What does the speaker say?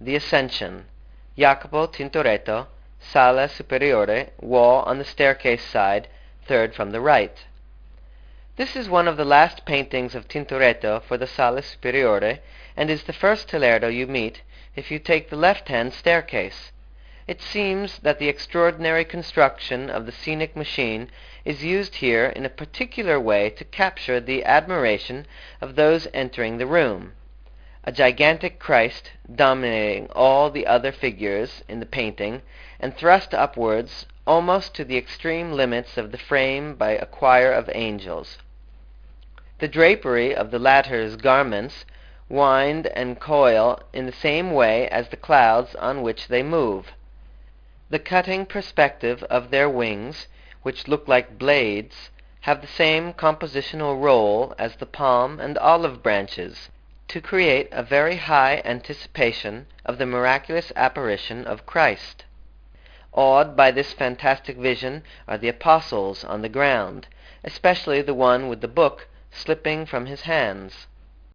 the Ascension, Jacopo Tintoretto, Sala Superiore, wall on the staircase side, third from the right. This is one of the last paintings of Tintoretto for the Sala Superiore, and is the first Telerdo you meet if you take the left-hand staircase. It seems that the extraordinary construction of the scenic machine is used here in a particular way to capture the admiration of those entering the room. A gigantic Christ, dominating all the other figures in the painting, and thrust upwards almost to the extreme limits of the frame by a choir of angels. The drapery of the latter's garments wind and coil in the same way as the clouds on which they move. The cutting perspective of their wings, which look like blades, have the same compositional role as the palm and olive branches, to create a very high anticipation of the miraculous apparition of Christ. Awed by this fantastic vision are the apostles on the ground, especially the one with the book slipping from his hands.